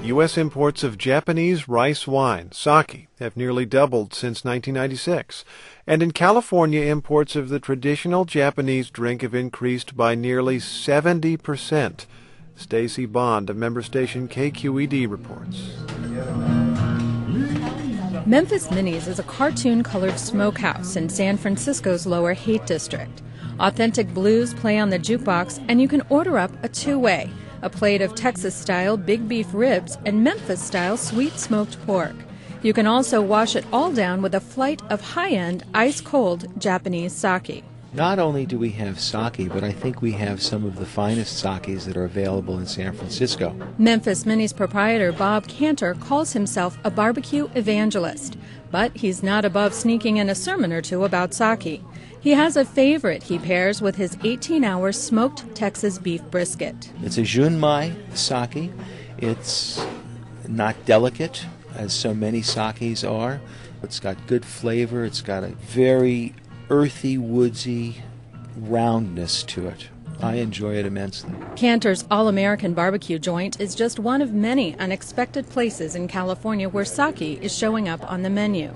U.S. imports of Japanese rice wine, sake, have nearly doubled since 1996. And in California, imports of the traditional Japanese drink have increased by nearly 70%. Stacy Bond of member station KQED reports. Memphis Minis is a cartoon-colored smokehouse in San Francisco's Lower Haight District. Authentic blues play on the jukebox, and you can order up a two-way, a plate of Texas-style big beef ribs and Memphis-style sweet smoked pork. You can also wash it all down with a flight of high-end, ice-cold Japanese sake. Not only do we have sake, but I think we have some of the finest sakes that are available in San Francisco. Memphis Mini's proprietor Bob Cantor calls himself a barbecue evangelist, but he's not above sneaking in a sermon or two about sake. He has a favorite he pairs with his 18-hour smoked Texas beef brisket. It's a Junmai sake. It's not delicate, as so many sakes are. It's got good flavor. It's got a very earthy, woodsy roundness to it. I enjoy it immensely. Cantor's All-American Barbecue joint is just one of many unexpected places in California where sake is showing up on the menu.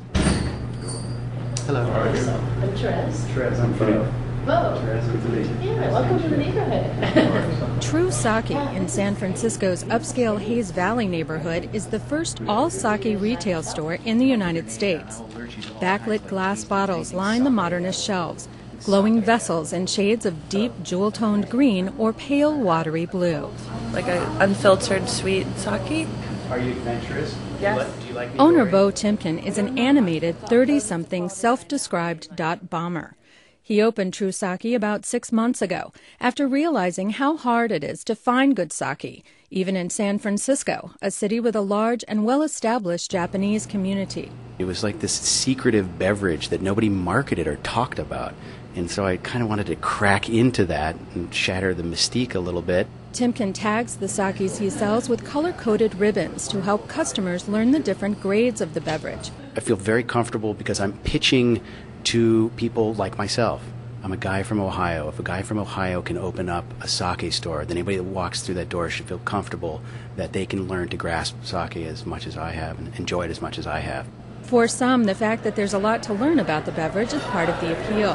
Hello. How are you? I'm Therese. Therese, I'm Fred. Whoa. Therese, good to meet you. Yeah, welcome to the neighborhood. True Sake in San Francisco's upscale Hayes Valley neighborhood is the first all-sake retail store in the United States. Backlit glass bottles line the Modernist shelves, glowing vessels in shades of deep jewel-toned green or pale watery blue. Like an unfiltered sweet sake. Are you adventurous? Yes. Do you like Owner Bo Timken is an animated 30-something self-described dot bomber. He opened True Sake about 6 months ago after realizing how hard it is to find good sake, even in San Francisco, a city with a large and well-established Japanese community. It was like this secretive beverage that nobody marketed or talked about. And so I kind of wanted to crack into that and shatter the mystique a little bit. Timken tags the sakes he sells with color-coded ribbons to help customers learn the different grades of the beverage. I feel very comfortable because I'm pitching to people like myself. I'm a guy from Ohio. If a guy from Ohio can open up a sake store, then anybody that walks through that door should feel comfortable that they can learn to grasp sake as much as I have and enjoy it as much as I have. For some, the fact that there's a lot to learn about the beverage is part of the appeal.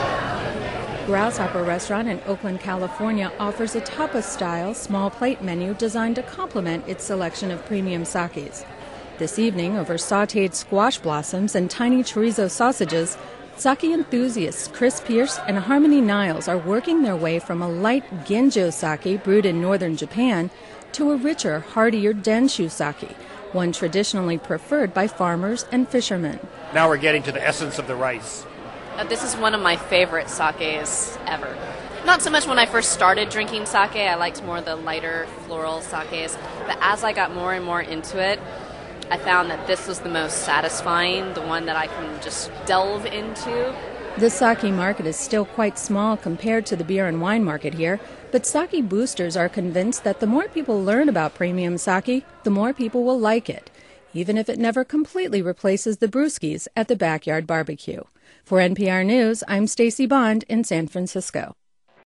Grasshopper Restaurant in Oakland, California offers a tapas-style small plate menu designed to complement its selection of premium sakes. This evening, over sautéed squash blossoms and tiny chorizo sausages, sake enthusiasts Chris Pierce and Harmony Niles are working their way from a light Genjo sake brewed in northern Japan to a richer, heartier Denshu sake, one traditionally preferred by farmers and fishermen. Now we're getting to the essence of the rice. This is one of my favorite sakes ever. Not so much when I first started drinking sake, I liked more the lighter floral sakes, but as I got more and more into it, I found that this was the most satisfying, the one that I can just delve into. The sake market is still quite small compared to the beer and wine market here, but sake boosters are convinced that the more people learn about premium sake, the more people will like it, even if it never completely replaces the brewskis at the backyard barbecue. For NPR News, I'm Stacy Bond in San Francisco.